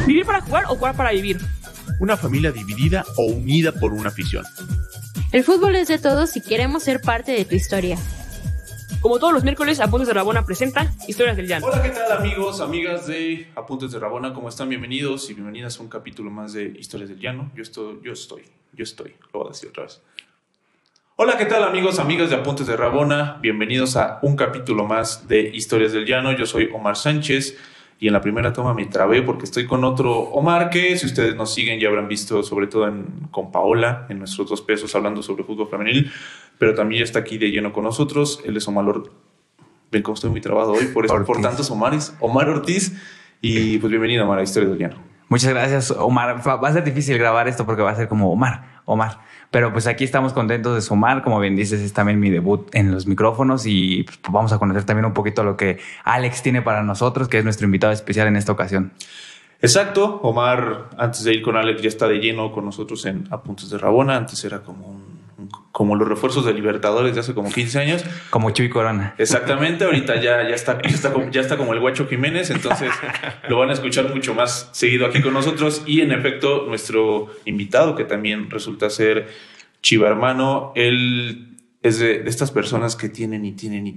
¿Vivir para jugar o jugar para vivir? Una familia dividida o unida por una afición. El fútbol es de todos y queremos ser parte de tu historia. Como todos los miércoles, Apuntes de Rabona presenta Historias del Llano. Hola, ¿qué tal amigos, amigas de Apuntes de Rabona? ¿Cómo están? Bienvenidos y bienvenidas a un capítulo más de Historias del Llano. Yo estoy, lo voy a decir otra vez. Hola, ¿qué tal amigos, amigas de Apuntes de Rabona? Bienvenidos a un capítulo más de Historias del Llano. Yo soy Omar Sánchez y en la primera toma me trabé porque estoy con otro Omar que, si ustedes nos siguen, ya habrán visto sobre todo con Paola en nuestros 2 pesos hablando sobre fútbol femenil, pero también ya está aquí de lleno con nosotros. Él es Omar Ortiz. Ven cómo estoy muy trabado hoy por tantos Omares. Omar Ortiz. Y pues bienvenido, Omar, a Historias del Llano. Muchas gracias, Omar. Va a ser difícil grabar esto porque va a ser como Omar. Pero pues aquí estamos contentos de sumar. Como bien dices, es también mi debut en los micrófonos y pues vamos a conocer también un poquito lo que Alex tiene para nosotros, que es nuestro invitado especial en esta ocasión. Exacto. Omar, antes de ir con Alex, ya está de lleno con nosotros en Apuntes de Rabona. Antes era como los refuerzos de Libertadores de hace como 15 años. Como Chuy Corona. Exactamente. Ahorita ya está como el Guacho Jiménez. Entonces lo van a escuchar mucho más seguido aquí con nosotros. Y en efecto, nuestro invitado, que también resulta ser Chiva hermano, él es de estas personas que tienen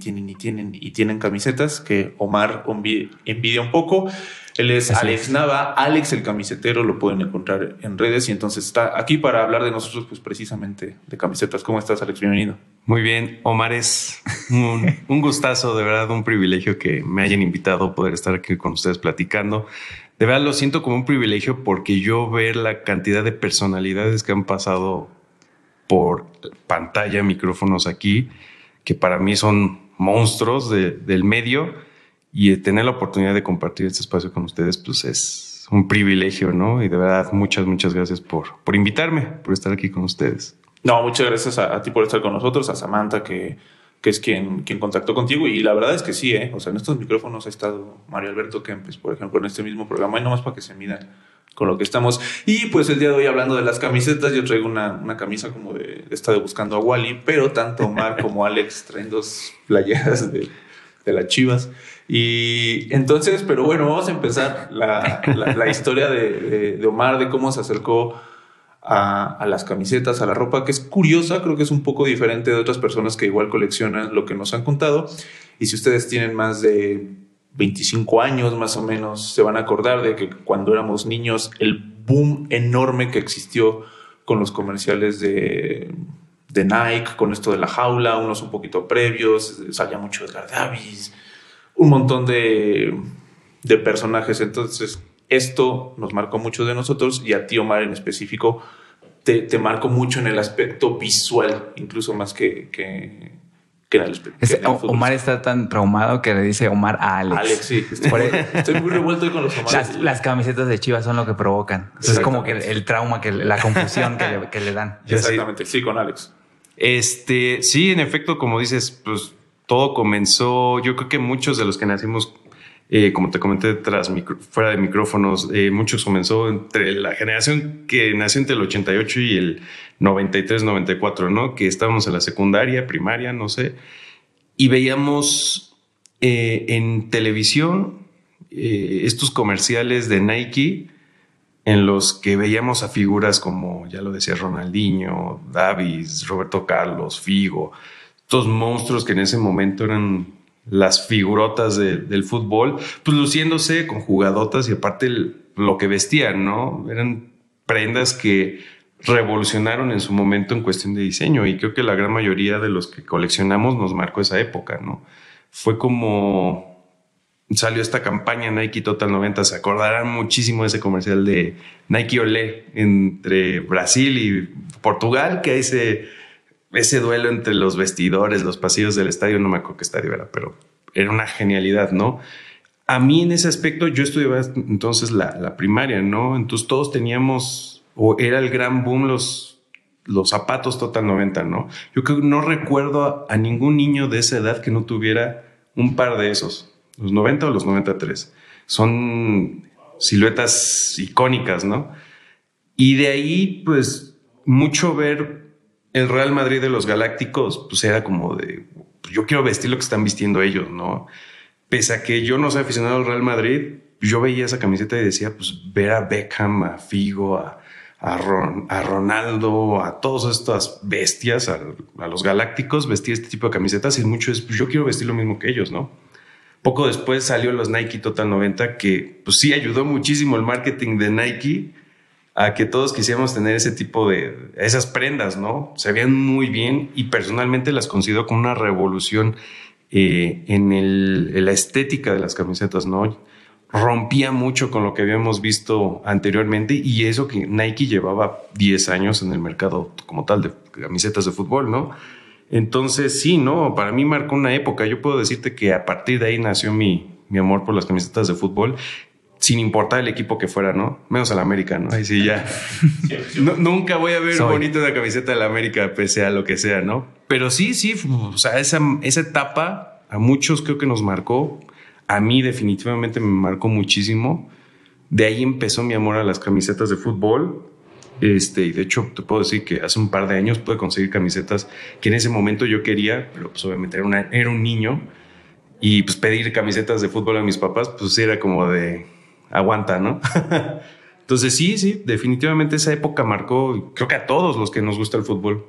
camisetas que Omar envidia un poco. Él es Alex Nava, Alex el camisetero, lo pueden encontrar en redes y entonces está aquí para hablar de nosotros, pues precisamente de camisetas. ¿Cómo estás, Alex? Bienvenido. Muy bien, Omar, es un gustazo, de verdad, un privilegio que me hayan invitado a poder estar aquí con ustedes platicando. De verdad lo siento como un privilegio porque yo ver la cantidad de personalidades que han pasado por pantalla, micrófonos aquí, que para mí son monstruos del medio. Y tener la oportunidad de compartir este espacio con ustedes, pues es un privilegio, ¿no? Y de verdad, muchas gracias por invitarme, por estar aquí con ustedes. No, muchas gracias a ti por estar con nosotros, a Samantha, que es quien contactó contigo. Y la verdad es que sí, O sea, en estos micrófonos ha estado Mario Alberto Kempes, por ejemplo, en este mismo programa, y nomás para que se midan con lo que estamos. Y pues el día de hoy, hablando de las camisetas, yo traigo una camisa como de esta de Buscando a Wally, pero tanto Omar como Alex traen 2 playeras de las Chivas. Y entonces, pero bueno, vamos a empezar la historia de Omar, de cómo se acercó a las camisetas, a la ropa, que es curiosa, creo que es un poco diferente de otras personas que igual coleccionan lo que nos han contado. Y si ustedes tienen más de 25 años más o menos, se van a acordar de que cuando éramos niños, el boom enorme que existió con los comerciales de Nike, con esto de la jaula, unos un poquito previos, salía mucho Edgar Davis, un montón de personajes. Entonces esto nos marcó mucho de nosotros, y a ti, Omar, en específico te marcó mucho en el aspecto visual, incluso más que en el aspecto. Omar está tan traumado que le dice Omar a Alex. Alex, sí. Estoy muy revuelto con los Omares. Las camisetas de Chivas son lo que provocan. Es como que el trauma, la confusión que le dan. Exactamente, sí, con Alex. Sí, en efecto, como dices, pues todo comenzó, yo creo que muchos de los que nacimos, como te comenté fuera de micrófonos, muchos comenzó entre la generación que nació entre el 88 y el 93, 94, ¿no? Que estábamos en la secundaria, primaria, no sé, y veíamos en televisión estos comerciales de Nike en los que veíamos a figuras como, ya lo decía, Ronaldinho, Davis, Roberto Carlos, Figo, estos monstruos que en ese momento eran las figurotas del fútbol, pues luciéndose con jugadotas y aparte lo que vestían, ¿no? Eran prendas que revolucionaron en su momento en cuestión de diseño, y creo que la gran mayoría de los que coleccionamos nos marcó esa época, ¿no? Fue como salió esta campaña Nike Total 90, se acordarán muchísimo de ese comercial de Nike Olé entre Brasil y Portugal, que ese duelo entre los vestidores, los pasillos del estadio, no me acuerdo qué estadio era, pero era una genialidad, ¿no? A mí en ese aspecto, yo estudiaba entonces la primaria, ¿no? Entonces todos teníamos, o era el gran boom, los zapatos Total 90, ¿no? Yo creo que no recuerdo a ningún niño de esa edad que no tuviera un par de esos, los 90 o los 93. Son siluetas icónicas, ¿no? Y de ahí, pues, mucho ver el Real Madrid de los Galácticos, pues era como de, yo quiero vestir lo que están vistiendo ellos, ¿no? Pese a que yo no soy aficionado al Real Madrid, yo veía esa camiseta y decía, pues ver a Beckham, a Figo, a Ronaldo, a todas estas bestias, a los galácticos, vestir este tipo de camisetas y mucho es, pues yo quiero vestir lo mismo que ellos, ¿no? Poco después salió los Nike Total 90, que pues sí ayudó muchísimo el marketing de Nike a que todos quisiéramos tener ese tipo de esas prendas, ¿no? Se veían muy bien y personalmente las considero como una revolución en la estética de las camisetas, ¿no? Rompía mucho con lo que habíamos visto anteriormente y eso que Nike llevaba 10 años en el mercado como tal de camisetas de fútbol, ¿no? Entonces sí, ¿no? Para mí marcó una época. Yo puedo decirte que a partir de ahí nació mi amor por las camisetas de fútbol, sin importar el equipo que fuera, ¿no? Menos al América, ¿no? Ahí sí ya. Nunca voy a ver bonito una camiseta del América, pese a lo que sea, ¿no? Pero sí, o sea, esa etapa a muchos creo que nos marcó. A mí definitivamente me marcó muchísimo. De ahí empezó mi amor a las camisetas de fútbol. Y de hecho te puedo decir que hace un par de años pude conseguir camisetas que en ese momento yo quería, pero pues obviamente era un niño y pues pedir camisetas de fútbol a mis papás pues era como de aguanta, ¿no? Entonces sí, definitivamente esa época marcó, creo que a todos los que nos gusta el fútbol.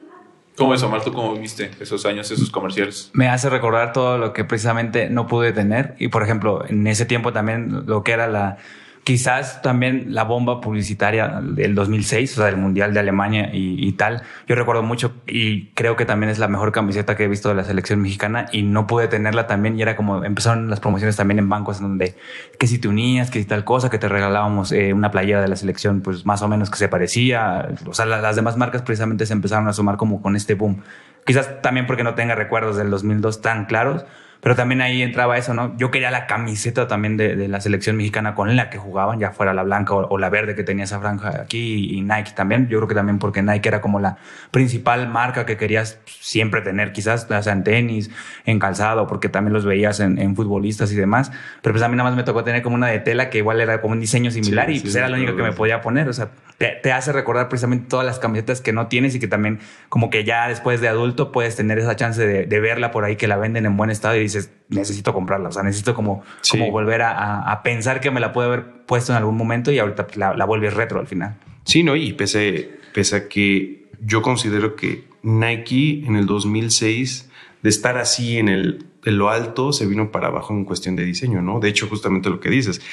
¿Cómo es, Omar? ¿Tú cómo viste esos años, esos comerciales? Me hace recordar todo lo que precisamente no pude tener. Y, por ejemplo, en ese tiempo también lo que era quizás también la bomba publicitaria del 2006, o sea, del Mundial de Alemania y tal. Yo recuerdo mucho y creo que también es la mejor camiseta que he visto de la selección mexicana y no pude tenerla también. Y era como empezaron las promociones también en bancos en donde que si te unías, que si tal cosa, que te regalábamos una playera de la selección, pues más o menos que se parecía. O sea, las demás marcas precisamente se empezaron a sumar como con este boom. Quizás también porque no tenga recuerdos del 2002 tan claros, pero también ahí entraba eso, ¿no? Yo quería la camiseta también de la selección mexicana con la que jugaban, ya fuera la blanca o la verde que tenía esa franja aquí y Nike también. Yo creo que también porque Nike era como la principal marca que querías siempre tener, quizás o sea, en tenis, en calzado, porque también los veías en futbolistas y demás. Pero pues a mí nada más me tocó tener como una de tela que igual era como un diseño similar y pues era la única que me podía poner. O sea, te hace recordar precisamente todas las camisetas que no tienes y que también como que ya después de adulto puedes tener esa chance de verla por ahí que la venden en buen estado y dices, necesito comprarla. O sea, necesito como volver a pensar que me la puedo haber puesto en algún momento y ahorita pues, la vuelves retro al final. Sí, ¿no? Y pese a que yo considero que Nike en el 2006 de estar así en lo alto se vino para abajo en cuestión de diseño, ¿no? De hecho, justamente lo que dices.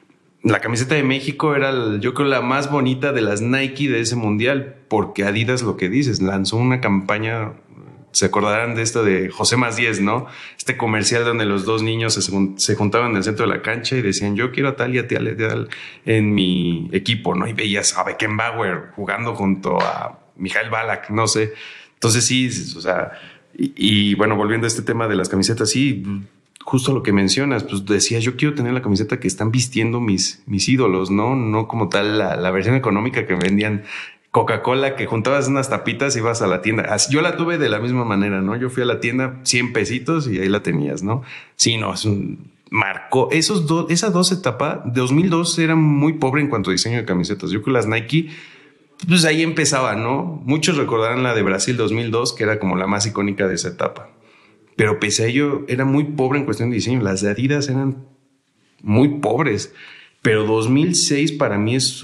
La camiseta de México era, yo creo, la más bonita de las Nike de ese mundial, porque Adidas, lo que dices, lanzó una campaña, se acordarán de esto de José Más 10, ¿no? Este comercial donde los dos niños se juntaban en el centro de la cancha y decían, yo quiero a tal y a tal en mi equipo, ¿no? Y veías a Beckenbauer jugando junto a Mijael Ballack, no sé. Entonces sí, o sea, y bueno, volviendo a este tema de las camisetas, sí, justo lo que mencionas, pues decías, yo quiero tener la camiseta que están vistiendo mis ídolos, ¿no? No como tal la versión económica que vendían Coca-Cola, que juntabas unas tapitas y ibas a la tienda. Yo la tuve de la misma manera, ¿no? Yo fui a la tienda, 100 pesitos y ahí la tenías, ¿no? Sí, no, marcó. Esas dos etapas, 2002 era muy pobre en cuanto a diseño de camisetas. Yo creo que las Nike, pues ahí empezaba, ¿no? Muchos recordarán la de Brasil 2002, que era como la más icónica de esa etapa. Pero pese a ello, era muy pobre en cuestión de diseño. Las de Adidas eran muy pobres. Pero 2006 para mí es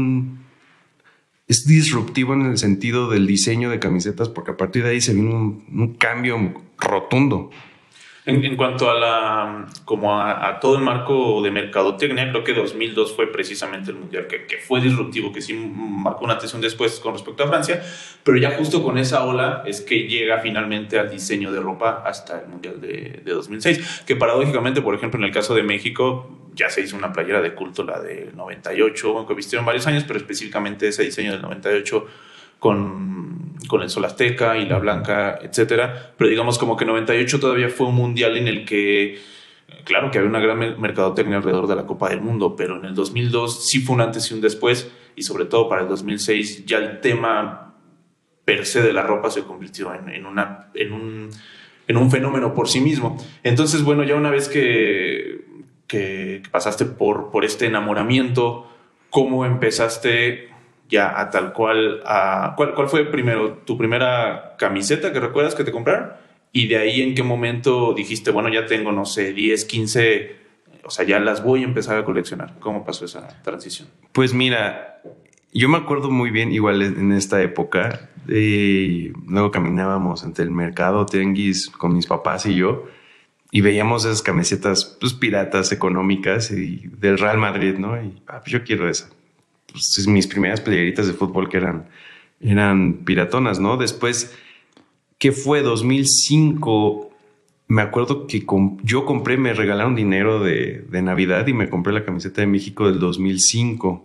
disruptivo en el sentido del diseño de camisetas, porque a partir de ahí se vino un cambio rotundo. En cuanto a todo el marco de mercadotecnia, creo que 2002 fue precisamente el mundial que fue disruptivo, que sí marcó una atención después con respecto a Francia, pero ya justo con esa ola es que llega finalmente al diseño de ropa hasta el mundial de 2006, que paradójicamente, por ejemplo, en el caso de México, ya se hizo una playera de culto, la del 98, que vistieron varios años, pero específicamente ese diseño del 98 con el sol azteca y la blanca, etcétera. Pero digamos como que 98 todavía fue un mundial en el que, claro que había una gran mercadotecnia alrededor de la Copa del Mundo, pero en el 2002 sí fue un antes y un después, y sobre todo para el 2006 ya el tema per se de la ropa se convirtió en un fenómeno por sí mismo. Entonces, bueno, ya una vez que pasaste por este enamoramiento, ¿cómo empezaste ya a tal cual? ¿Cuál fue primero tu primera camiseta que recuerdas que te compraron? Y de ahí, ¿en qué momento dijiste, bueno, ya tengo, no sé, 10, 15 o sea, ya las voy a empezar a coleccionar? ¿Cómo pasó esa transición? Pues mira, yo me acuerdo muy bien, igual en esta época, luego caminábamos entre el mercado tianguis con mis papás y yo, y veíamos esas camisetas pues, piratas económicas y del Real Madrid, ¿no? Y pues yo quiero esa. Pues, mis primeras playeritas de fútbol que eran piratonas, ¿no? Después, ¿qué fue? 2005, me acuerdo que yo compré, me regalaron dinero de Navidad y me compré la camiseta de México del 2005.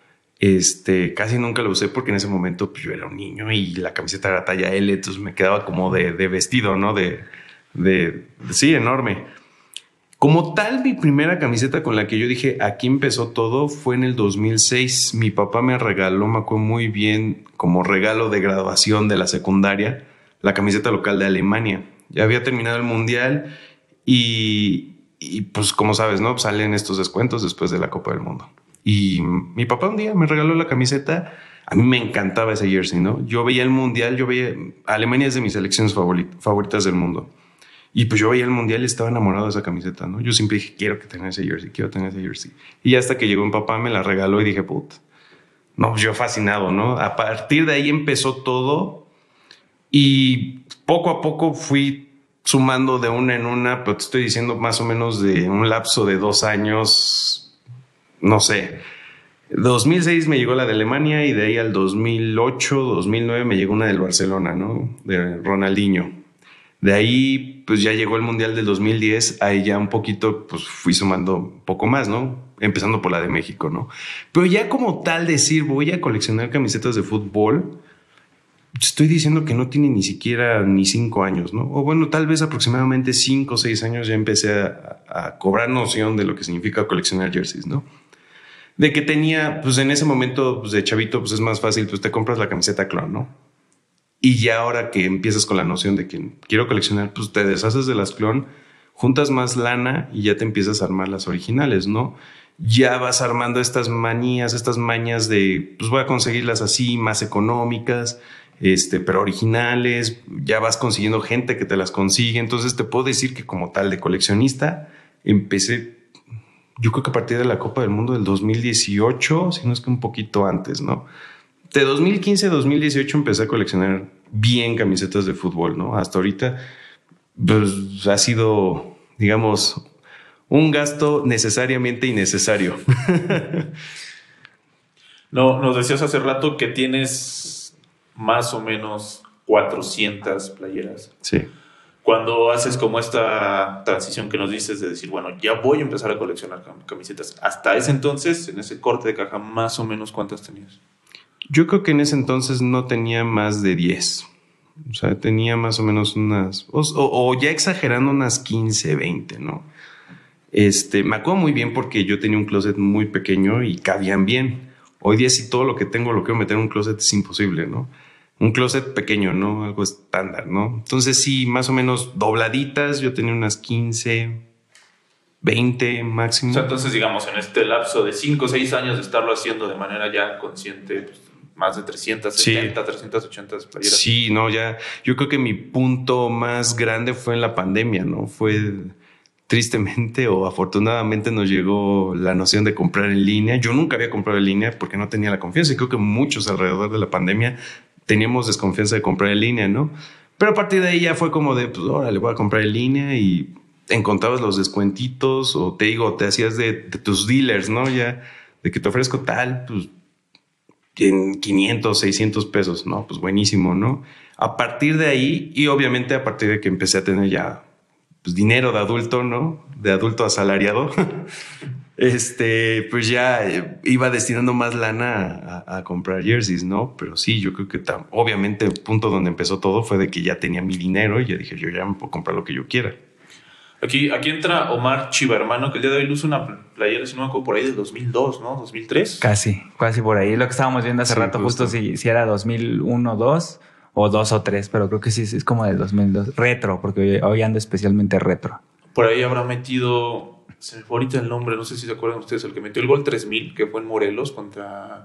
Casi nunca lo usé porque en ese momento pues, yo era un niño y la camiseta era talla L, entonces me quedaba como de vestido, ¿no? Sí, enorme. Como tal, mi primera camiseta con la que yo dije, aquí empezó todo, fue en el 2006. Mi papá me regaló, me acuerdo muy bien, como regalo de graduación de la secundaria, la camiseta local de Alemania. Ya había terminado el mundial y pues como sabes, ¿no? Salen estos descuentos después de la Copa del Mundo. Y mi papá un día me regaló la camiseta. A mí me encantaba ese jersey, ¿no? Yo veía el mundial, Alemania es de mis selecciones favoritas del mundo. Y pues yo veía el mundial y estaba enamorado de esa camiseta, ¿no? Yo siempre dije, quiero tener ese jersey. Y hasta que llegó mi papá, me la regaló y dije, puta. No, yo fascinado, ¿no? A partir de ahí empezó todo y poco a poco fui sumando de una en una, pero te estoy diciendo más o menos de un lapso de 2 años, no sé. 2006 me llegó la de Alemania y de ahí al 2008, 2009 me llegó una del Barcelona, ¿no? De Ronaldinho. De ahí, pues ya llegó el Mundial del 2010. Ahí ya un poquito, pues fui sumando un poco más, ¿no? Empezando por la de México, ¿no? Pero ya como tal decir, voy a coleccionar camisetas de fútbol, estoy diciendo que no tiene ni siquiera ni 5 años, ¿no? O bueno, tal vez aproximadamente 5 o 6 años ya empecé a cobrar noción de lo que significa coleccionar jerseys, ¿no? De que tenía, pues en ese momento, pues de chavito, pues es más fácil, pues te compras la camiseta clon, ¿no? Y ya ahora que empiezas con la noción de que quiero coleccionar, pues te deshaces de las clon, juntas más lana y ya te empiezas a armar las originales, ¿no? Ya vas armando estas mañas, estas mañas de, pues voy a conseguirlas así, más económicas, pero originales. Ya vas consiguiendo gente que te las consigue. Entonces te puedo decir que como tal de coleccionista empecé, yo creo que a partir de la Copa del Mundo del 2018, si no es que un poquito antes, ¿no? De 2015 a 2018 empecé a coleccionar bien camisetas de fútbol, ¿no? Hasta ahorita pues, ha sido, digamos, un gasto necesariamente innecesario. No, nos decías hace rato que tienes más o menos 400 playeras. Sí. Cuando haces como esta transición que nos dices de decir, bueno, ya voy a empezar a coleccionar camisetas. Hasta ese entonces, en ese corte de caja, más o menos ¿cuántas tenías? Yo creo que en ese entonces no tenía más de 10. O sea, tenía más o menos unas... O ya exagerando unas 15, 20, ¿no? Me acuerdo muy bien porque yo tenía un closet muy pequeño y cabían bien. Hoy día si todo lo que tengo lo quiero meter en un closet es imposible, ¿no? Un closet pequeño, ¿no? Algo estándar, ¿no? Entonces sí, más o menos dobladitas. Yo tenía unas 15, 20 máximo. O sea, entonces digamos, en este lapso de 5 o 6 años de estarlo haciendo de manera ya consciente, pues, más de 370, sí. 380 playeras. Sí, no, ya. Yo creo que mi punto más grande fue en la pandemia, ¿no? Fue tristemente o afortunadamente nos llegó la noción de comprar en línea. Yo nunca había comprado en línea porque no tenía la confianza y creo que muchos alrededor de la pandemia teníamos desconfianza de comprar en línea, ¿no? Pero a partir de ahí ya fue como de, pues, órale, voy a comprar en línea y encontrabas los descuentitos o te hacías de tus dealers, ¿no? Ya de que te ofrezco tal, pues en 500, 600 pesos, ¿no? Pues buenísimo, ¿no? A partir de ahí, y obviamente a partir de que empecé a tener ya pues, dinero de adulto, ¿no? De adulto asalariado, pues ya iba destinando más lana a comprar jerseys, ¿no? Pero sí, yo creo que obviamente el punto donde empezó todo fue de que ya tenía mi dinero y ya dije, yo ya me puedo comprar lo que yo quiera. Aquí entra Omar Chiva, hermano, que el día de hoy luce una playera, si no me acuerdo, por ahí de 2002, ¿no? 2003. Casi por ahí. Lo que estábamos viendo hace rato, justo si era 2001, 2 o 2 o 3, pero creo que sí es como de 2002. Retro, porque hoy ando especialmente retro. Por ahí habrá metido, se me fue ahorita el nombre, no sé si se acuerdan ustedes, el que metió el gol 3000, que fue en Morelos contra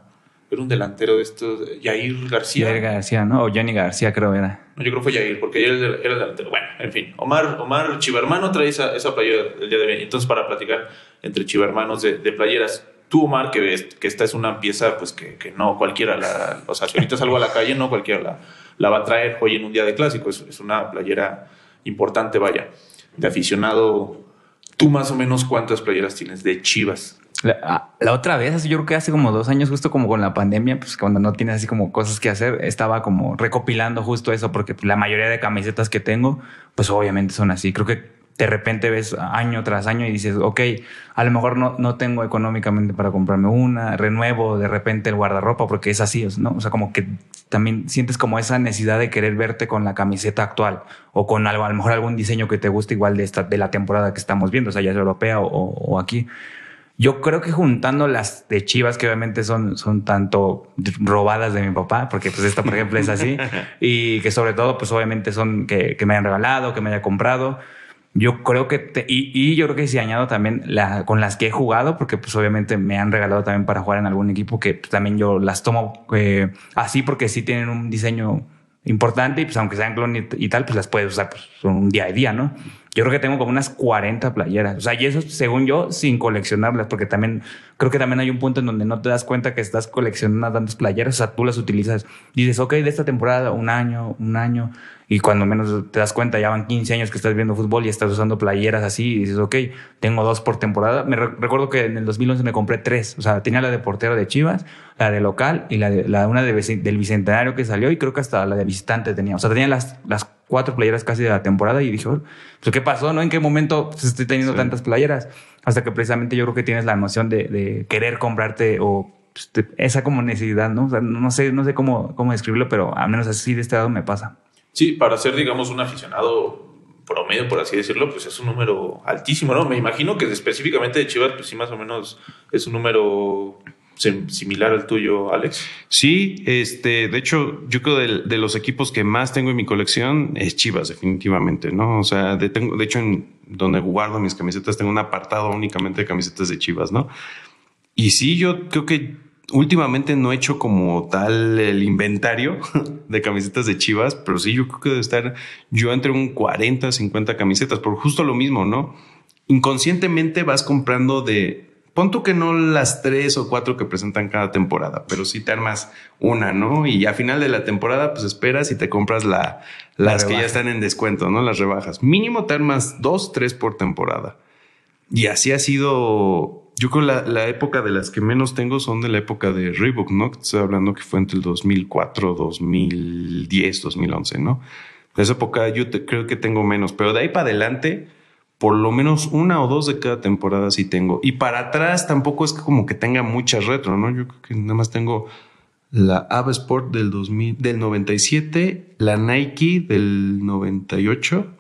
Era un delantero de estos, Jair García. Jair García, ¿no? O Johnny García, creo era. No, yo creo que fue Jair, porque Jair era el delantero. Bueno, en fin, Omar Chivermano trae esa playera el día de hoy. Entonces, para platicar entre chivermanos de playeras, tú, Omar, que ves que esta es una pieza pues que no cualquiera o sea, si ahorita salgo a la calle, no cualquiera la va a traer hoy en un día de clásico. Es una playera importante, vaya, de aficionado. ¿Tú más o menos cuántas playeras tienes de Chivas? La otra vez, así yo creo que hace como 2 años, justo como con la pandemia, pues cuando no tienes así como cosas que hacer, estaba como recopilando justo eso, porque la mayoría de camisetas que tengo, pues obviamente son así. Creo que de repente ves año tras año y dices, ok, a lo mejor no tengo económicamente para comprarme una, renuevo de repente el guardarropa porque es así, ¿no? O sea, como que también sientes como esa necesidad de querer verte con la camiseta actual o con algo, a lo mejor algún diseño que te guste igual de la temporada que estamos viendo, o sea, ya es europea o aquí. Yo creo que juntando las de Chivas, que obviamente son tanto robadas de mi papá, porque pues esta, por ejemplo, es así, y que sobre todo, pues obviamente son que me hayan regalado, que me haya comprado. Yo creo que y yo creo que si añado también con las que he jugado, porque pues obviamente me han regalado también para jugar en algún equipo, que pues, también yo las tomo así porque sí tienen un diseño importante y pues aunque sean clon y tal, pues las puedes usar pues un día a día, ¿no? Yo creo que tengo como unas 40 playeras. O sea, y eso según yo sin coleccionarlas, porque también creo que también hay un punto en donde no te das cuenta que estás coleccionando tantas playeras. O sea, tú las utilizas, dices, ok, de esta temporada un año. Y cuando menos te das cuenta, ya van 15 años que estás viendo fútbol y estás usando playeras así. Y dices, ok, tengo 2 por temporada. Recuerdo que en el 2011 me compré 3. O sea, tenía la de portero de Chivas, la de local y una del Bicentenario que salió. Y creo que hasta la de visitante tenía. O sea, tenía las 4 playeras casi de la temporada. Y dije, pues, ¿qué pasó? ¿No? ¿En qué momento estoy teniendo tantas playeras? Hasta que precisamente yo creo que tienes la noción de querer comprarte o pues, esa como necesidad, ¿no? O sea, no sé cómo describirlo, pero al menos así de este lado me pasa. Sí, para ser, digamos, un aficionado promedio, por así decirlo, pues es un número altísimo, ¿no? Me imagino que específicamente de Chivas, pues sí, más o menos es un número similar al tuyo, Alex. Sí, de hecho, yo creo de los equipos que más tengo en mi colección es Chivas, definitivamente, ¿no? O sea, de hecho, en donde guardo mis camisetas, tengo un apartado únicamente de camisetas de Chivas, ¿no? Y sí, yo creo que últimamente no he hecho como tal el inventario de camisetas de Chivas, pero sí, yo creo que debe estar yo entre un 40, 50 camisetas, por justo lo mismo, ¿no? Inconscientemente vas comprando pon tú que no las 3 o 4 que presentan cada temporada, pero sí te armas una, ¿no? Y a final de la temporada, pues esperas y te compras las que ya están en descuento, ¿no? Las rebajas. Mínimo te armas 2, 3 por temporada. Y así ha sido. Yo creo la época de las que menos tengo son de la época de Reebok, ¿no? Estoy hablando que fue entre el 2004, 2010, 2011, ¿no? De esa época yo creo que tengo menos, pero de ahí para adelante, por lo menos 1 o 2 de cada temporada sí tengo. Y para atrás tampoco es como que tenga muchas retro, ¿no? Yo creo que nada más tengo la Ava Sport del 97, la Nike del 98.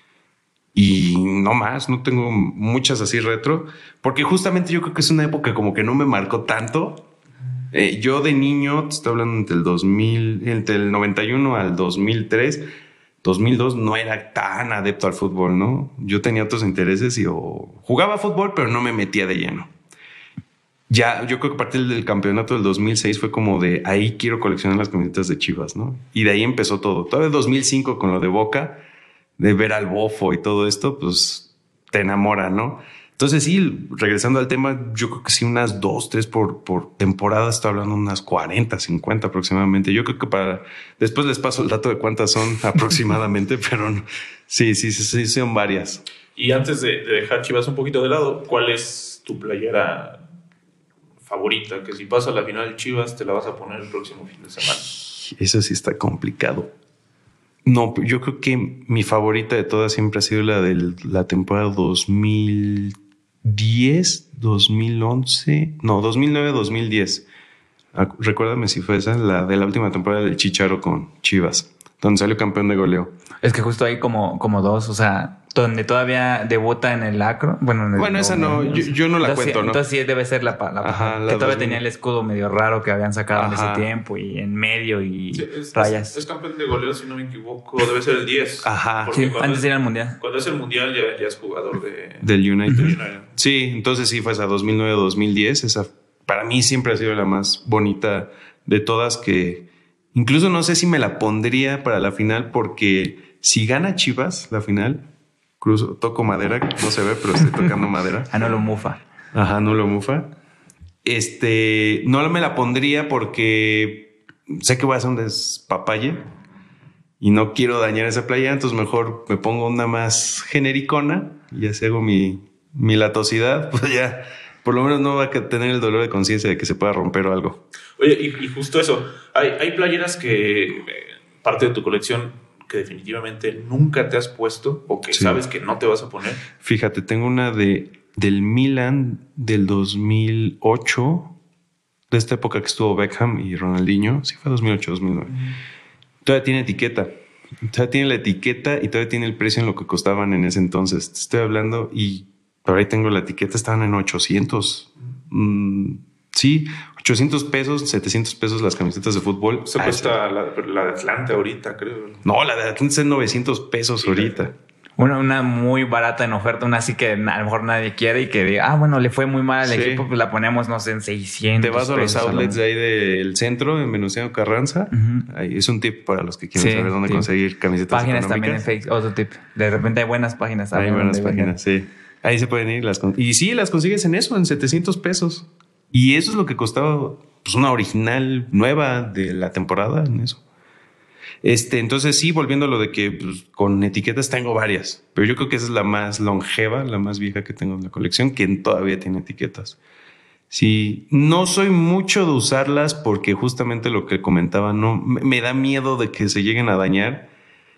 Y no más, no tengo muchas así retro, porque justamente yo creo que es una época como que no me marcó tanto. Yo de niño, te estoy hablando entre el 91 al 2003, 2002, no era tan adepto al fútbol, ¿no? Yo tenía otros intereses y jugaba fútbol, pero no me metía de lleno. Ya, yo creo que a partir del campeonato del 2006 fue como de ahí quiero coleccionar las camisetas de Chivas, ¿no? Y de ahí empezó todo. Todo el 2005 con lo de Boca, de ver al Bofo y todo esto, pues te enamora, ¿no? Entonces sí, regresando al tema, yo creo que sí unas 2, 3 por temporada, estoy hablando unas 40, 50 aproximadamente. Yo creo que después les paso el dato de cuántas son aproximadamente, pero sí, son varias. Y antes de dejar Chivas un poquito de lado, ¿cuál es tu playera favorita? Que si pasa la final Chivas te la vas a poner el próximo fin de semana. Eso sí está complicado. No, yo creo que mi favorita de todas siempre ha sido la de la temporada 2010, 2011, no, 2009, 2010. Recuérdame si fue esa, la de la última temporada del Chicharo con Chivas, donde salió campeón de goleo. Es que justo hay como 2, o sea, donde todavía debuta en el acro. Bueno, esa no, yo no la cuento, ¿no? Entonces sí debe ser la que todavía tenía el escudo medio raro que habían sacado en ese tiempo y en medio y sí, rayas. Es campeón de goleo, si no me equivoco, debe ser el 10. Ajá, sí, antes de ir al Mundial. Cuando es el Mundial ya es jugador del United. Sí, entonces sí fue esa 2009-2010, esa para mí siempre ha sido la más bonita de todas, que incluso no sé si me la pondría para la final, porque si gana Chivas la final, toco madera, no se ve, pero estoy tocando madera. No lo mufa. Ajá, no lo mufa. No me la pondría porque sé que voy a hacer un despapalle y no quiero dañar esa playa, entonces mejor me pongo una más genericona y así hago mi latosidad, pues ya por lo menos no va a tener el dolor de conciencia de que se pueda romper o algo. Oye, y justo eso, hay playeras que parte de tu colección que definitivamente nunca te has puesto o que sabes que no te vas a poner. Fíjate, tengo una del Milan del 2008, de esta época que estuvo Beckham y Ronaldinho. Sí, fue 2008, 2009. Todavía tiene etiqueta. Todavía tiene la etiqueta y todavía tiene el precio en lo que costaban en ese entonces. Te estoy hablando y por ahí tengo la etiqueta, estaban en 800. Sí, 800 pesos, 700 pesos las camisetas de fútbol. Se cuesta la de Atlante ahorita, creo. No, la de Atlante está en 900 pesos ahorita. Una muy barata en oferta, una así que a lo mejor nadie quiere y que diga, bueno, le fue muy mal al equipo, pues la ponemos, no sé, en 600. Te vas a los outlets de ahí del centro, en Venustiano Carranza. Ahí es un tip para los que quieren saber dónde conseguir camisetas páginas económicas. También en Facebook, otro tip. De repente hay buenas páginas. Hay buenas páginas, sí. Ahí se pueden ir. Y sí, las consigues en eso, en 700 pesos. Y eso es lo que costaba pues, una original nueva de la temporada en eso. Entonces sí, volviendo a lo de que pues, con etiquetas tengo varias, pero yo creo que esa es la más longeva, la más vieja que tengo en la colección, que todavía tiene etiquetas. Sí, no soy mucho de usarlas porque justamente lo que comentaba, no me da miedo de que se lleguen a dañar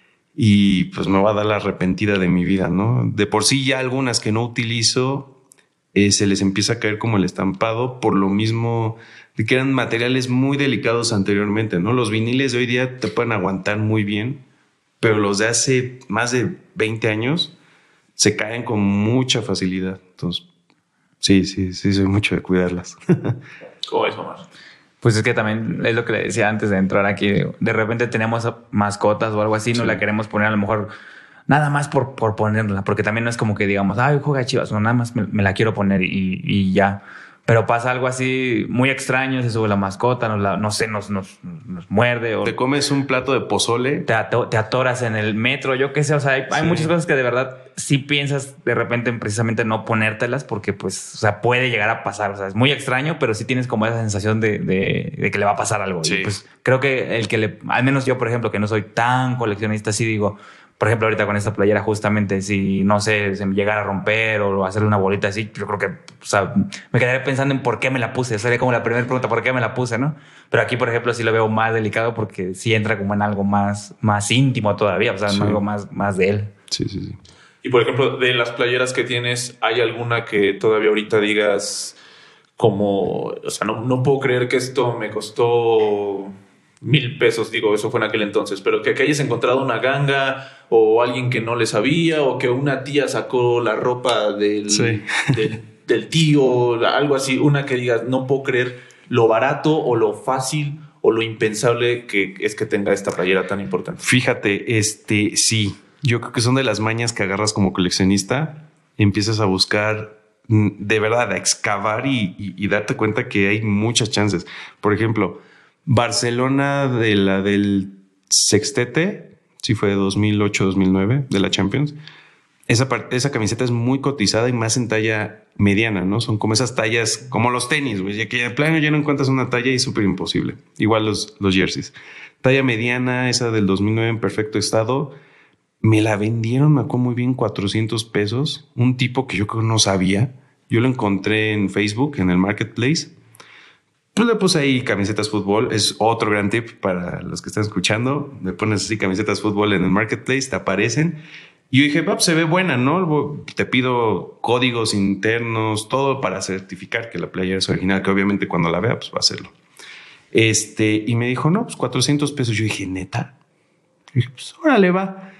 y pues me va a dar la arrepentida de mi vida, ¿no? De por sí ya algunas que no utilizo se les empieza a caer como el estampado por lo mismo de que eran materiales muy delicados anteriormente, ¿no? Los viniles de hoy día te pueden aguantar muy bien, pero los de hace más de 20 años se caen con mucha facilidad. Entonces, sí, soy mucho de cuidarlas. ¿Cómo es, Omar? Pues es que también es lo que le decía antes de entrar aquí. De repente tenemos mascotas o algo así, no la queremos poner a lo mejor nada más por ponerla, porque también no es como que digamos, juega Chivas, no, nada más me la quiero poner y ya. Pero pasa algo así muy extraño, se sube la mascota, nos muerde. O te comes un plato de pozole. Te atoras en el metro, yo qué sé. O sea, hay muchas cosas que de verdad sí piensas de repente en precisamente no ponértelas porque pues, o sea, puede llegar a pasar. O sea, es muy extraño, pero sí tienes como esa sensación de que le va a pasar algo. Sí. Y pues creo que al menos yo, por ejemplo, que no soy tan coleccionista, sí digo, por ejemplo, ahorita con esta playera, justamente, si no sé, se me llegara a romper o hacerle una bolita así, yo creo que, o sea, me quedaría pensando en por qué me la puse. Sería como la primera pregunta, ¿por qué me la puse, no? Pero aquí, por ejemplo, sí lo veo más delicado porque sí entra como en algo más íntimo todavía, o sea, en algo más de él. Sí. Y, por ejemplo, de las playeras que tienes, ¿hay alguna que todavía ahorita digas como, o sea, no puedo creer que esto me costó 1,000 pesos, digo, eso fue en aquel entonces, pero que hayas encontrado una ganga o alguien que no le sabía o que una tía sacó la ropa del tío, algo así, una que digas, no puedo creer lo barato o lo fácil o lo impensable que es que tenga esta playera tan importante? Fíjate, sí, yo creo que son de las mañas que agarras como coleccionista, empiezas a buscar de verdad, a excavar y darte cuenta que hay muchas chances. Por ejemplo, Barcelona de la del sextete, sí fue 2008-2009 de la Champions. Esa camiseta es muy cotizada y más en talla mediana, ¿no? Son como esas tallas, como los tenis, güey, ya que en plano ya no encuentras una talla y es súper imposible. Igual los jerseys. Talla mediana, esa del 2009 en perfecto estado. Me la vendieron, me acuerdo muy bien, 400 pesos. Un tipo que yo creo que no sabía. Yo lo encontré en Facebook, en el Marketplace. Pues le puse ahí camisetas fútbol. Es otro gran tip para los que están escuchando. Le pones así camisetas fútbol en el Marketplace, te aparecen. Y yo dije, se ve buena, ¿no? Te pido códigos internos, todo para certificar que la playera es original, que obviamente cuando la vea, pues va a hacerlo. Y me dijo, no, pues 400 pesos. Yo dije, ¿neta? Y dije, pues órale, va.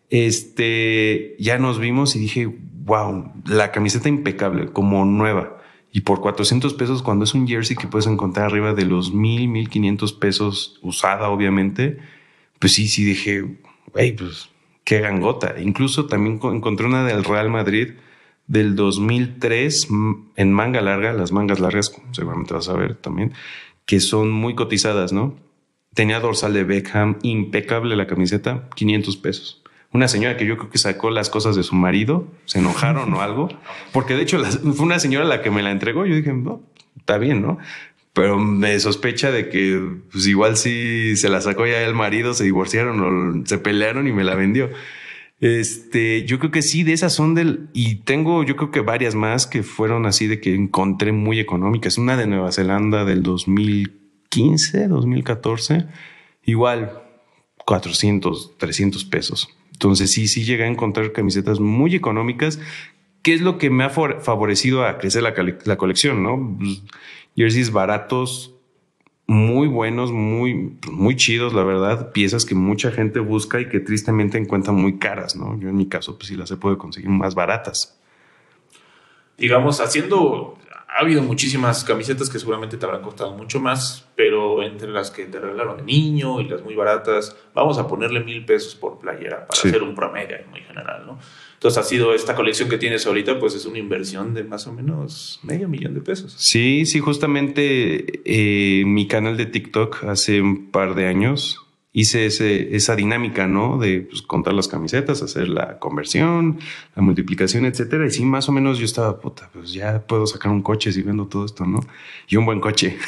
Ya nos vimos y dije, wow, la camiseta impecable, como nueva. Y por 400 pesos, cuando es un jersey que puedes encontrar arriba de los 1,500 pesos usada, obviamente, pues sí dije, hey, pues qué gangota. Incluso también encontré una del Real Madrid del 2003 en manga larga, las mangas largas, seguramente vas a ver también, que son muy cotizadas, ¿no? Tenía dorsal de Beckham, impecable la camiseta, 500 pesos. Una señora que yo creo que sacó las cosas de su marido, se enojaron o algo, porque de hecho fue una señora la que me la entregó. Yo dije, no, está bien, ¿no? Pero me sospecha de que pues igual sí se la sacó ya el marido, se divorciaron o se pelearon y me la vendió. Yo creo que sí, de esas son y tengo yo creo que varias más que fueron así de que encontré muy económicas. Una de Nueva Zelanda del 2015, 2014, igual 400, 300 pesos. Entonces sí llegué a encontrar camisetas muy económicas, que es lo que me ha favorecido a crecer la colección, ¿no? Jerseys baratos, muy buenos, muy chidos, la verdad. Piezas que mucha gente busca y que tristemente encuentran muy caras, ¿no? Yo en mi caso, pues sí las he podido conseguir más baratas. Digamos, ha habido muchísimas camisetas que seguramente te habrán costado mucho más, pero entre las que te regalaron de niño y las muy baratas, vamos a ponerle 1,000 pesos por playera para hacer un promedio muy general, ¿no? Entonces ha sido esta colección que tienes ahorita, pues es una inversión de más o menos $500,000 de pesos. Sí, justamente mi canal de TikTok hace un par de años hice esa dinámica, ¿no? De pues, contar las camisetas, hacer la conversión, la multiplicación, etcétera. Y sí, más o menos yo estaba, puta, pues ya puedo sacar un coche si vendo todo esto, ¿no? Y un buen coche.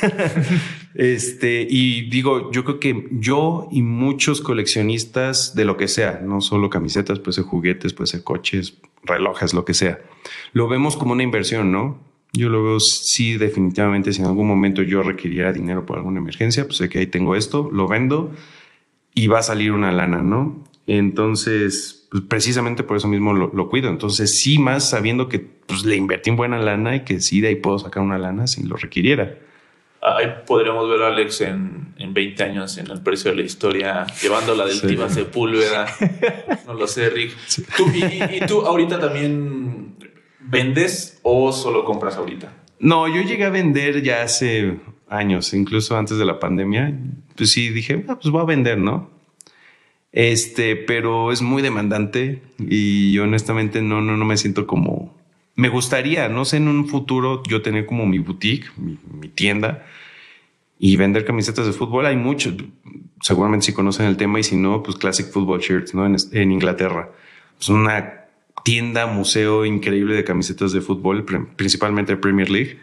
Y digo, yo creo que yo y muchos coleccionistas de lo que sea, no solo camisetas, puede ser juguetes, puede ser coches, relojes, lo que sea, lo vemos como una inversión, ¿no? Yo lo veo, sí, definitivamente, si en algún momento yo requiriera dinero por alguna emergencia, pues sé que ahí tengo esto, lo vendo y va a salir una lana, ¿no? Entonces, pues precisamente por eso mismo lo cuido. Entonces, sí, más sabiendo que pues, le invertí en buena lana y que sí, de ahí puedo sacar una lana si lo requiriera. Ahí podríamos ver a Alex en 20 años en el precio de la historia, llevándola del Tiva Sepúlveda. No lo sé, Rick. Sí. ¿Y tú ahorita también vendes o solo compras ahorita? No, yo llegué a vender ya hace años, incluso antes de la pandemia. Pues sí, dije, pues voy a vender, ¿no? Pero es muy demandante y yo honestamente no me siento como... Me gustaría, no sé, en un futuro yo tener como mi boutique, mi tienda y vender camisetas de fútbol. Hay muchos, seguramente si conocen el tema y si no, pues Classic Football Shirts, ¿no? En Inglaterra. Es una tienda, museo increíble de camisetas de fútbol, principalmente Premier League.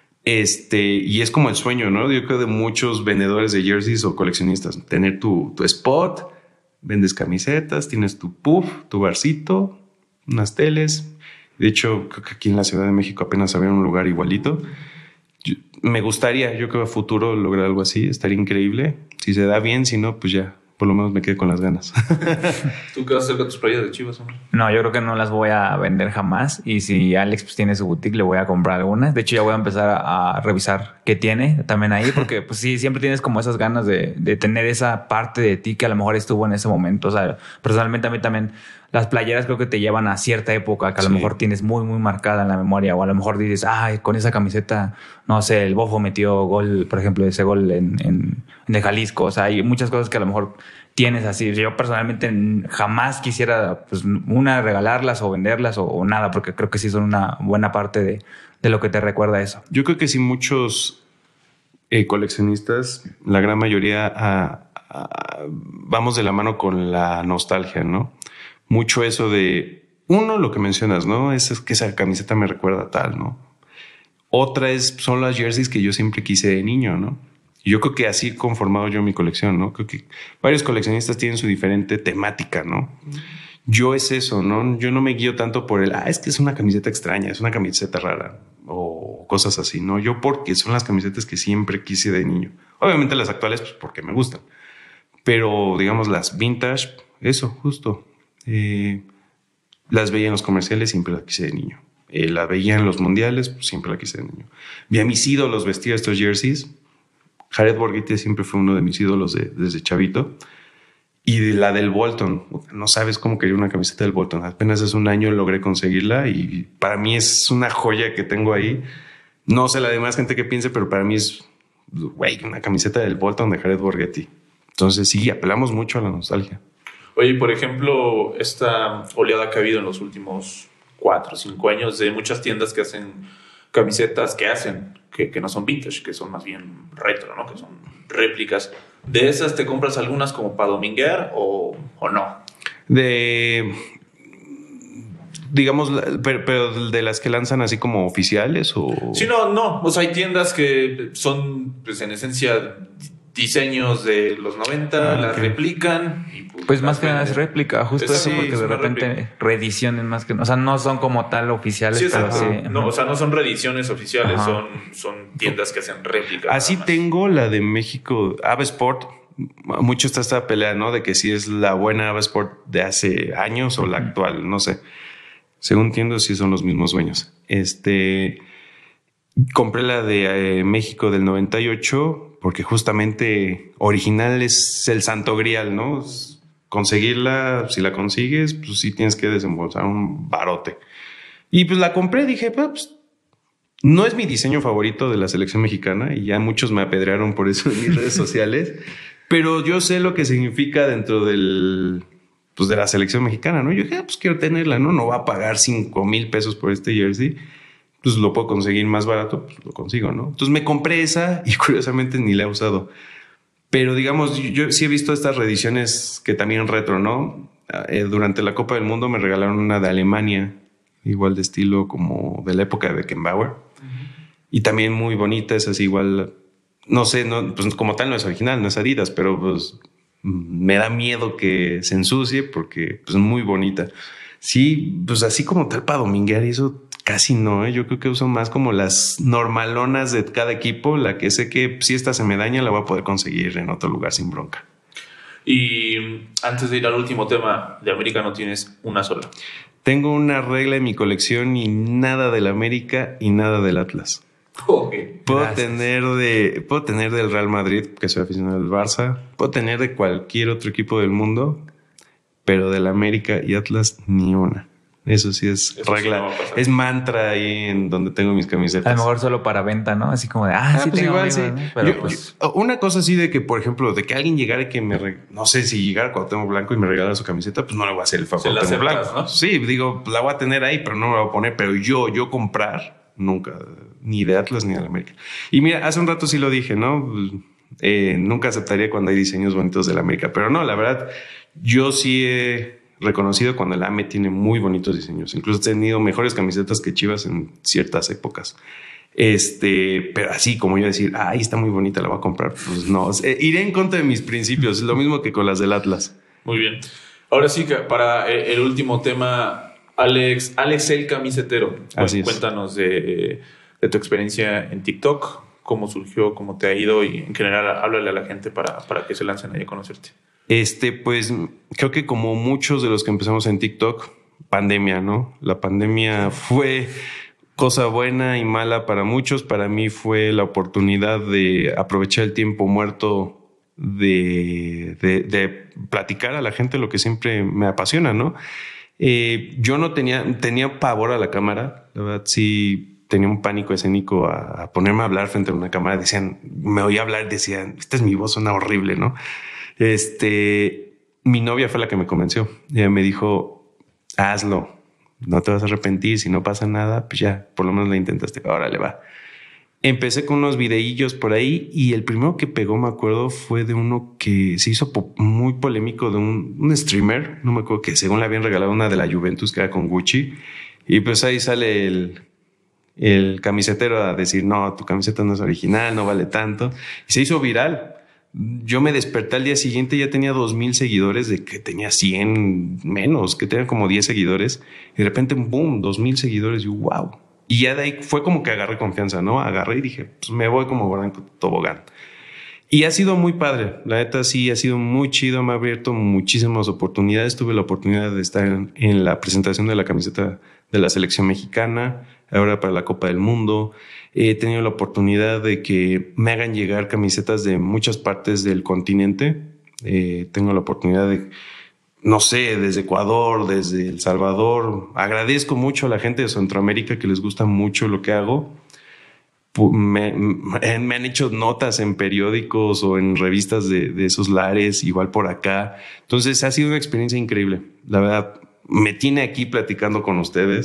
Y es como el sueño, ¿no? Yo creo de muchos vendedores de jerseys o coleccionistas. Tener tu spot, vendes camisetas, tienes tu puff, tu barcito, unas teles. De hecho, creo que aquí en la Ciudad de México apenas había un lugar igualito. Me gustaría, yo creo a futuro lograr algo así. Estaría increíble. Si se da bien, si no, pues ya. Por lo menos me quedé con las ganas. ¿Tú qué vas a hacer con tus playeras de Chivas, hombre? No, yo creo que no las voy a vender jamás. Y si Alex pues, tiene su boutique, le voy a comprar algunas. De hecho, ya voy a empezar a revisar qué tiene también ahí. Porque pues sí, siempre tienes como esas ganas de tener esa parte de ti que a lo mejor estuvo en ese momento. O sea, personalmente a mí también las playeras creo que te llevan a cierta época que a lo mejor tienes muy, muy marcada en la memoria. O a lo mejor dices, ay, con esa camiseta, no sé, el Bofo metió gol, por ejemplo, ese gol en Jalisco. O sea, hay muchas cosas que a lo mejor tienes así. Yo personalmente jamás quisiera pues una regalarlas o venderlas o nada, porque creo que sí son una buena parte de lo que te recuerda eso. Yo creo que sí muchos coleccionistas, la gran mayoría vamos de la mano con la nostalgia, ¿no? Mucho eso de uno, lo que mencionas, ¿no? Es que esa camiseta me recuerda a tal, ¿no? Otra son las jerseys que yo siempre quise de niño, ¿no? Yo creo que así he conformado yo mi colección, ¿no? Creo que varios coleccionistas tienen su diferente temática, ¿no? Yo es eso, ¿no? Yo no me guío tanto por es que es una camiseta extraña, es una camiseta rara o cosas así, ¿no? Yo porque son las camisetas que siempre quise de niño. Obviamente las actuales, pues porque me gustan. Pero, digamos, las vintage, eso, justo. Las veía en los comerciales, siempre las quise de niño. La veía en los mundiales, pues siempre la quise de niño. Vi a mis ídolos vestir estos jerseys. Jared Borghetti siempre fue uno de mis ídolos desde chavito. Y de la del Bolton. No sabes cómo quería una camiseta del Bolton. Apenas hace un año logré conseguirla y para mí es una joya que tengo ahí. No sé la demás gente que piense, pero para mí es una camiseta del Bolton de Jared Borghetti. Entonces sí, apelamos mucho a la nostalgia. Oye, por ejemplo, esta oleada que ha habido en los últimos 4 o 5 años de muchas tiendas que hacen camisetas que no son vintage, que son más bien retro, ¿no? Que son réplicas. ¿De esas te compras algunas como para dominguear o no? Digamos, pero de las que lanzan así como oficiales o... Sí, no. O sea, hay tiendas que son, pues, en esencia, diseños de los 90, las replican. Y pues más que nada es réplica, justo eso, porque de repente réplica. Reediciones más que... O sea, no son como tal oficiales, Sí, pero exacto. sí. No, o sea, no son reediciones oficiales, Ajá. son tiendas que hacen réplicas. Así nada más. tengo la de México, Ava Sport. Mucho está esta pelea, ¿no? De que si es la buena Ava Sport de hace años o la actual, no sé. Según entiendo, sí son los mismos dueños. Compré la de México del 98 porque justamente original es el santo grial, ¿no? Conseguirla, si la consigues, pues sí tienes que desembolsar un barote. Y pues la compré, dije, pues no es mi diseño favorito de la selección mexicana y ya muchos me apedrearon por eso en mis redes sociales, pero yo sé lo que significa dentro pues de la selección mexicana, ¿no? Yo dije, pues quiero tenerla, ¿no? No va a pagar 5,000 pesos por este jersey. Pues lo puedo conseguir más barato, pues lo consigo, ¿no? Entonces me compré esa y curiosamente ni la he usado. Pero digamos, yo sí he visto estas reediciones que también retro, ¿no? Durante la Copa del Mundo me regalaron una de Alemania, igual de estilo como de la época de Beckenbauer. Y también muy bonita, es así igual, no sé, pues como tal no es original, no es Adidas, pero pues me da miedo que se ensucie porque pues, es muy bonita. Sí, pues así como tal para dominguear y eso casi no, ¿eh? Yo creo que uso más como las normalonas de cada equipo, la que sé que si esta se me daña la voy a poder conseguir en otro lugar sin bronca. Y antes de ir al último tema, de América no tienes una sola. Tengo una regla en mi colección y nada del América y nada del Atlas. Okay. Puedo tener del Real Madrid, que soy aficionado del Barça. Puedo tener de cualquier otro equipo del mundo, pero del América y Atlas ni una. Eso sí es regla. Sí no es mantra ahí en donde tengo mis camisetas. A lo mejor solo para venta, ¿no? Así como de, sí pues tengo igual, amigos, sí. ¿no? Pero una cosa así de que, por ejemplo, de que alguien llegara y que no sé si llegara Cuauhtémoc Blanco y me regalara su camiseta, pues no le voy a hacer el favor a Cuauhtémoc Blanco, ¿no? Sí, digo, la voy a tener ahí, pero no me la voy a poner. Pero yo comprar, nunca, ni de Atlas ni de América. Y mira, hace un rato sí lo dije, ¿no? Nunca aceptaría cuando hay diseños bonitos de la América, pero no, la verdad, yo sí he reconocido cuando el AME tiene muy bonitos diseños. Incluso he tenido mejores camisetas que Chivas en ciertas épocas. Pero así como yo decir, está muy bonita, la voy a comprar. Pues no, iré en contra de mis principios. Es lo mismo que con las del Atlas. Muy bien. Ahora sí que para el último tema, Alex el camisetero. Cuéntanos de tu experiencia en TikTok, cómo surgió, cómo te ha ido y en general háblale a la gente para que se lancen ahí a conocerte. Pues creo que como muchos de los que empezamos en TikTok, pandemia, ¿no? La pandemia fue cosa buena y mala para muchos. Para mí fue la oportunidad de aprovechar el tiempo muerto de platicar a la gente lo que siempre me apasiona, ¿no? Yo no tenía pavor a la cámara. La verdad, sí tenía un pánico escénico a ponerme a hablar frente a una cámara. Me oía hablar, decían, esta es mi voz, suena horrible, ¿no? Mi novia fue la que me convenció. Ella me dijo, hazlo, no te vas a arrepentir, si no pasa nada, pues ya, por lo menos la intentaste, órale, va. Empecé con unos videillos por ahí y el primero que pegó, me acuerdo, fue de uno que se hizo muy polémico de un streamer, no me acuerdo, que según le habían regalado una de la Juventus que era con Gucci, y pues ahí sale el camisetero a decir, no, tu camiseta no es original, no vale tanto, y se hizo viral. Yo me desperté al día siguiente, ya tenía 2,000 seguidores, de que tenía 100 menos, que tenía como 10 seguidores. Y de repente, boom, 2,000 seguidores. Y wow. Y ya de ahí fue como que agarré confianza, ¿no? Agarré y dije, pues me voy como Gordon Tobogán. Y ha sido muy padre. La neta sí ha sido muy chido. Me ha abierto muchísimas oportunidades. Tuve la oportunidad de estar en la presentación de la camiseta de la selección mexicana, ahora para la Copa del Mundo. He tenido la oportunidad de que me hagan llegar camisetas de muchas partes del continente. Tengo la oportunidad de, no sé, desde Ecuador, desde El Salvador. Agradezco mucho a la gente de Centroamérica que les gusta mucho lo que hago. Me han hecho notas en periódicos o en revistas de esos lares, igual por acá. Entonces ha sido una experiencia increíble. La verdad, me tiene aquí platicando con ustedes.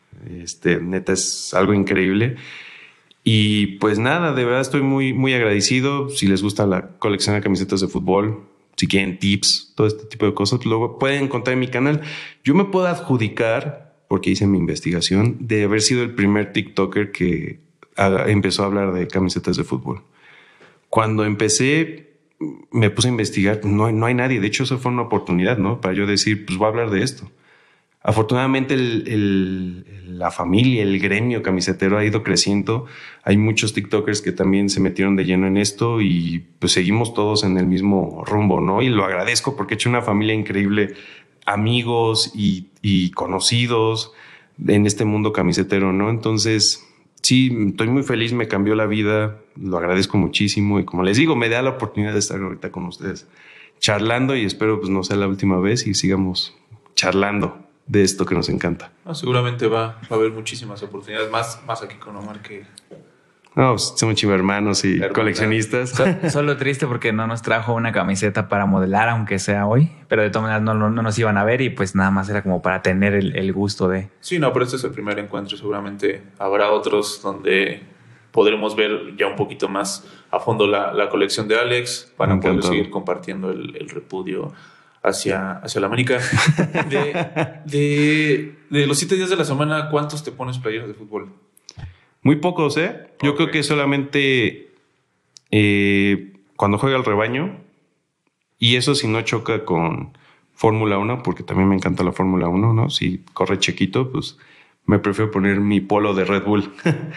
Neta es algo increíble. Y pues nada, de verdad estoy muy, muy agradecido. Si les gusta la colección de camisetas de fútbol, si quieren tips, todo este tipo de cosas, pues luego pueden encontrar en mi canal. Yo me puedo adjudicar, porque hice mi investigación, de haber sido el primer TikToker que empezó a hablar de camisetas de fútbol. Cuando empecé, me puse a investigar, no hay nadie. De hecho, eso fue una oportunidad, ¿no? Para yo decir, pues voy a hablar de esto. Afortunadamente la familia, el gremio camisetero ha ido creciendo. Hay muchos TikTokers que también se metieron de lleno en esto y pues seguimos todos en el mismo rumbo, ¿no? Y lo agradezco porque he hecho una familia increíble, amigos y conocidos en este mundo camisetero, ¿no? Entonces, sí, estoy muy feliz, me cambió la vida, lo agradezco muchísimo y como les digo, me da la oportunidad de estar ahorita con ustedes charlando y espero pues no sea la última vez y sigamos charlando de esto que nos encanta. No, seguramente va a haber muchísimas oportunidades, más aquí con Omar que... No, pues somos chivermanos y coleccionistas. Solo triste porque no nos trajo una camiseta para modelar, aunque sea hoy, pero de todas maneras no nos iban a ver y pues nada más era como para tener el gusto de... Sí, no, pero este es el primer encuentro. Seguramente habrá otros donde podremos ver ya un poquito más a fondo la colección de Alex para poder seguir compartiendo el repudio hacia la América. De los 7 días de la semana, ¿cuántos te pones playeras de fútbol? Muy pocos, ¿eh? Yo creo que solamente cuando juega el rebaño, y eso si no choca con Fórmula 1, porque también me encanta la Fórmula 1, ¿no? Si corre Chequito, pues me prefiero poner mi polo de Red Bull.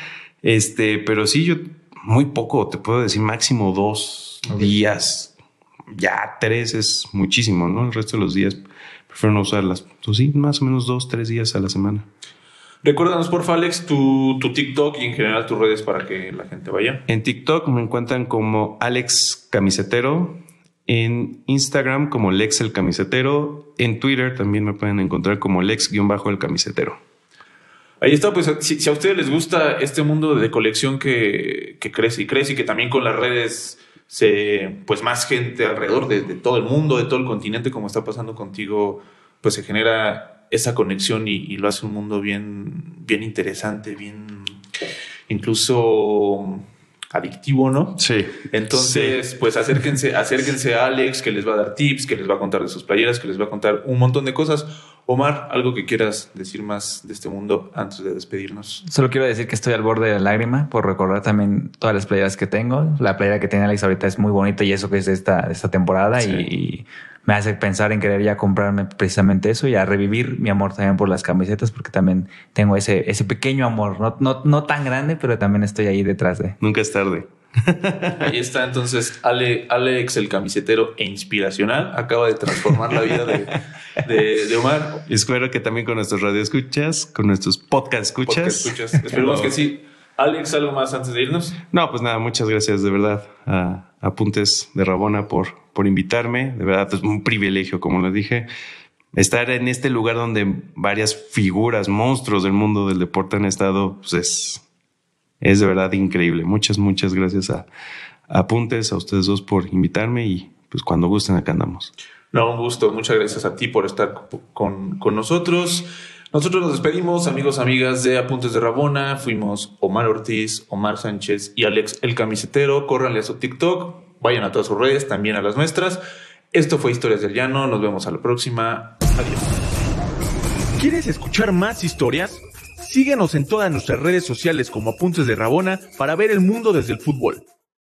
Pero sí, yo muy poco, te puedo decir máximo 2 días. Ya 3 es muchísimo, ¿no? El resto de los días prefiero no usarlas. Pues sí, más o menos 2-3 días a la semana. Recuérdanos, porfa, Alex, tu TikTok y en general tus redes para que la gente vaya. En TikTok me encuentran como Alex Camisetero. En Instagram como Lex el Camisetero. En Twitter también me pueden encontrar como Lex-el Camisetero. Ahí está, pues si a ustedes les gusta este mundo de colección que crece y crece y que también con las redes pues más gente alrededor de todo el mundo, de todo el continente, como está pasando contigo, pues se genera esa conexión y lo hace un mundo bien interesante, bien incluso adictivo, ¿no? Sí. Entonces, pues acérquense a Alex, que les va a dar tips, que les va a contar de sus playeras, que les va a contar un montón de cosas. Omar, algo que quieras decir más de este mundo antes de despedirnos. Solo quiero decir que estoy al borde de la lágrima por recordar también todas las playeras que tengo. La playera que tiene Alex ahorita es muy bonita y eso que es de esta temporada, sí. Y me hace pensar en querer ya comprarme precisamente eso y a revivir mi amor también por las camisetas, porque también tengo ese pequeño amor, no tan grande, pero también estoy ahí detrás de. Nunca es tarde. Ahí está, entonces Alex el camisetero e inspiracional acaba de transformar la vida de Omar. Espero que también con nuestros radioescuchas, con nuestros podcast escuchas. Esperemos que sí. Alex, ¿algo más antes de irnos? No, pues nada, muchas gracias de verdad a Apuntes de Rabona por invitarme. De verdad es un privilegio, como les dije, estar en este lugar donde varias figuras, monstruos del mundo del deporte han estado, pues es de verdad increíble. Muchas gracias a Apuntes, a ustedes dos por invitarme y pues cuando gusten acá andamos. No, un gusto. Muchas gracias a ti por estar con nosotros. Nosotros nos despedimos, amigos, amigas de Apuntes de Rabona. Fuimos Omar Ortiz, Omar Sánchez y Alex el Camisetero. Córranle a su TikTok, vayan a todas sus redes, también a las nuestras. Esto fue Historias del Llano. Nos vemos a la próxima. Adiós. ¿Quieres escuchar más historias? Síguenos en todas nuestras redes sociales como Apuntes de Rabona para ver el mundo desde el fútbol.